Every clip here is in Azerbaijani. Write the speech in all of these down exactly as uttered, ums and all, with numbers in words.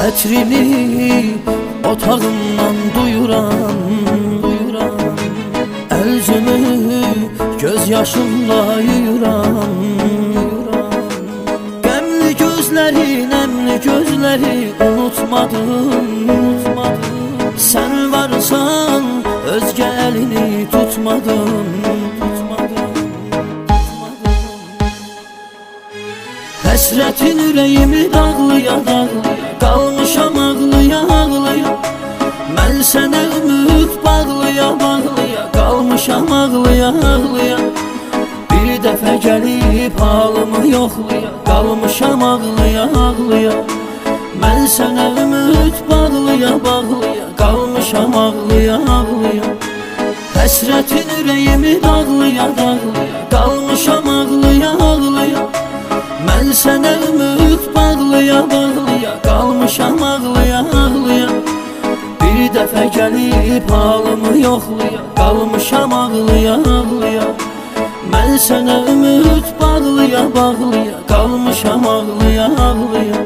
Ətrini otağımdan duyuram, duyuram. Əlcümü göz yaşımla yuyuram, yuyuram. Qəmli gözləri, nəmli gözləri unutmadım, unutmadım. Sən varsan özgə əlini tutmadım, tutmadım, tutmadım. Həsrətin ürəyimi dağlıya, dağlıya, qalmışam ağlıya, ağlıya. Mən sənə ümid bağlıya, bağlıya, qalmışam ağlıya, ağlıya. Bir dəfə gəlib halımı yoxluya, qalmışam ağlıya, ağlıya. Mən sənə ümid bağlıya, bağlıya, qalmışam ağlıya, ağlıya. Həsrətin ürəyimi dağlıya, dağlıya, qalmışam ağlıya, ağlıya. Mən sənə ümid bağlıya, bağlıya, qalmışam ağlıya, ağlıya. Bir dəfə gəlib halımı yoxluya, qalmışam ağlıya, ağlıya. Mən sənə ümid bağlıya, bağlıya, qalmışam ağlıya, ağlıya.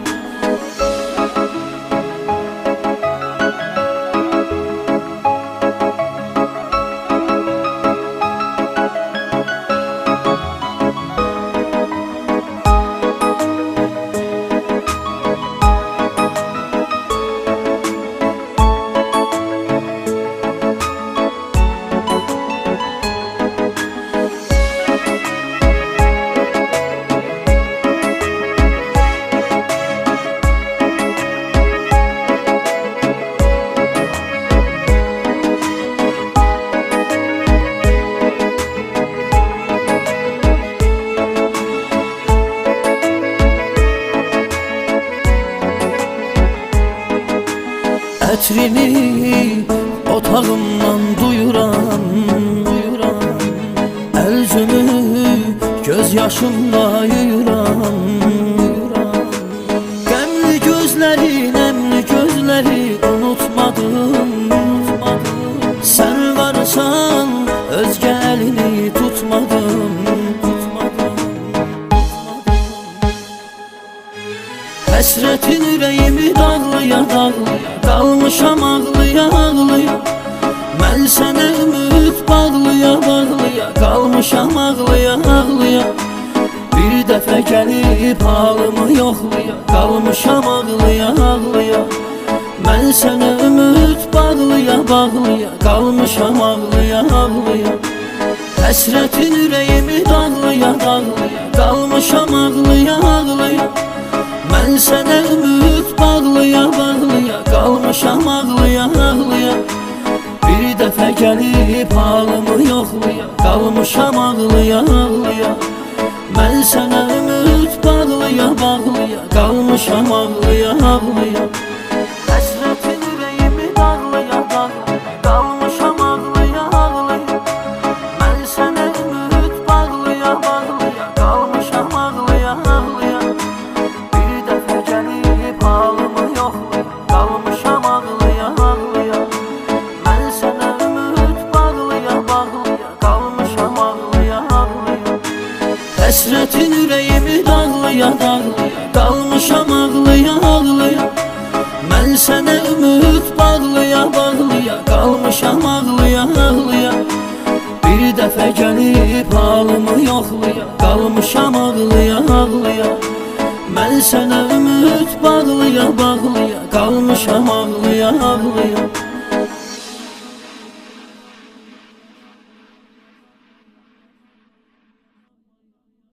Ətrini otağımdan duyuram, duyuram. Əlcümü göz yaşımla yuyuram, yuyuram. Qəmli gözləri, nəmli gözləri unutmadım, unutmadım. Sən varsan özgə əlini tutmadım, tutmadım, tutmadım. Həsrətin ürəyimi dağlıya, dağlıya, qalmışam ağlıya, ağlıya. Mən sənə ümid bağlıya, bağlıya, qalmışam ağlıya, ağlıya. Bir dəfə gəlib halımı yoxluya, qalmışam ağlıya, ağlıya. Mən sənə ümid bağlıya, bağlıya, qalmışam ağlıya, ağlıya. Həsrətin ürəyimi dağlıya, dağlıya, qalmışam ağlıya, ağlıya. Mən sənə ümid bağlıya, bağlıya, qalmışam ağlıya, ağlıya. Bir dəfə gəlib halımı yoxluya, qalmışam ağlıya, ağlıya. Mən sənə ümid bağlıya, bağlıya, qalmışam ağlıya, ağlıya. Həsrətin ürəyimi dağlıya, dağlıya, qalmışam ağlıya, ağlıya. Mən sənə ümid bağlıya, bağlıya, qalmışam ağlıya, ağlıya. Bir dəfə gəlib halımı yoxluya, qalmışam ağlıya, ağlıya. Mən sənə ümid bağlıya, bağlıya, qalmışam ağlıya, ağlıya. Həsrətin ürəyimi dağlıya, dağlıya, qalmışam ağlıya, ağlıya. Mən sənə ümid bağlıya, bağlıya, qalmışam ağlıya, ağlıya. Bir dəfə gəlib halımı yoxluya, qalmışam ağlıya, ağlıya. Mən sənə ümid bağlıya, bağlıya, qalmışam ağlıya, ağlıya.